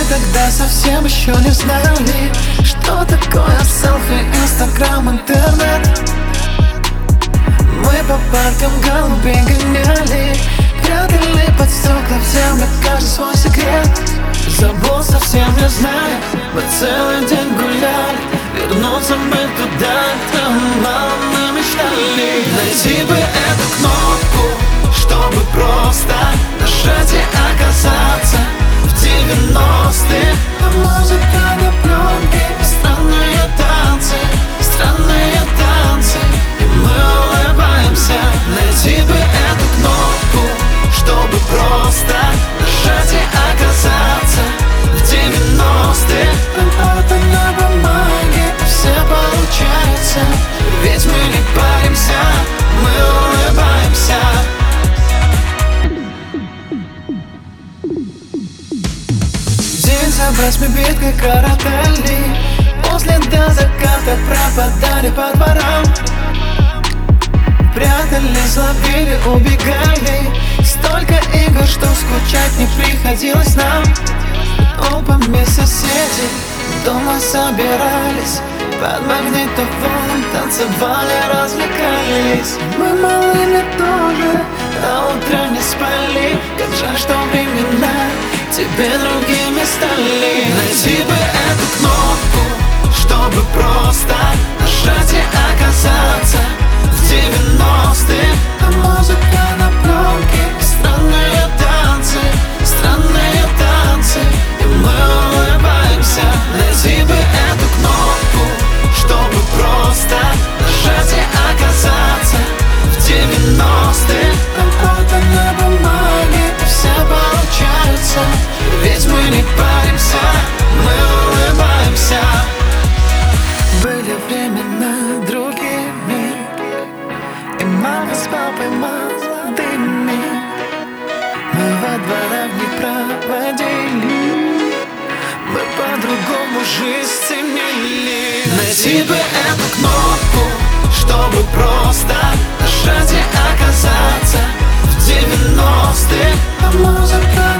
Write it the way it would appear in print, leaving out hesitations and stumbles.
тогда совсем еще не знали, что такое селфи, инстаграм, интернет. Мы по паркам голубей гоняли, прятали под стекла в землю каждый свой секрет. Забыл, совсем не знаю, мы целый день гуляли, вернуться бы туда, там мало мы мечтали. Найти бы эту кнопку, чтобы просто нажать и оказаться в 90-х. Музыка на пленке, странные танцы, и мы улыбаемся. Найти бы эту кнопку, чтобы просто нажать и оказаться в 90-х. Это на бумаге, все получается, ведь мы не паримся, мы улыбаемся. День за 8 биткой каратели, после до заката пропадали по дворам. Прятались, ловили, убегали, столько игр, что скучать не приходилось нам. Толпами соседи дома собирались, под магнитофоном танцевали, развлекались. Мы малыми тоже до утра не спали, как жаль, что времена тебе другими стали. Найти бы эту кнопку, чтобы просто нажать и оказаться в 90-х. Музыка на пленке, странные танцы, и мы улыбаемся. Найти бы эту кнопку, чтобы просто нажать и оказаться в 90-х. Работа на бумаге, все получается, ведь мы не паримся, мы улыбаемся. Были времена другими, и мама с папой молодыми. Мы во дворах не проводили, мы по-другому жизнь ценили. Найти бы эту кнопку, чтобы просто нажать и оказаться в 90-х. Музыка